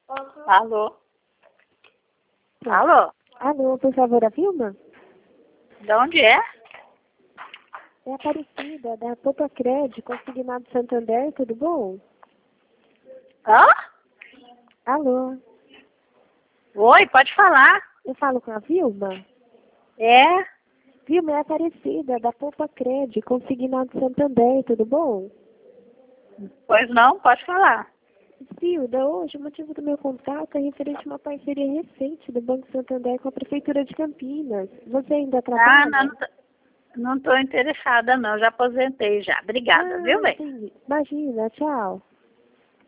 Alô? Alô? Alô, por favor, a Vilma? De onde é? É a Aparecida, da Popacred, consignado Santander, tudo bom? Hã? Alô, Oi, pode falar. eu falo com a Vilma? É? Vilma, é a Aparecida, da Popacred, consignado Santander, tudo bom? Pois não, pode falar. Vilda, hoje o motivo do meu contato é referente a uma parceria recente do Banco Santander com a Prefeitura de Campinas. Você ainda Ah, trabalha? não tô interessada não, já aposentei já. Obrigada, viu, bem? Entendi. Imagina, tchau.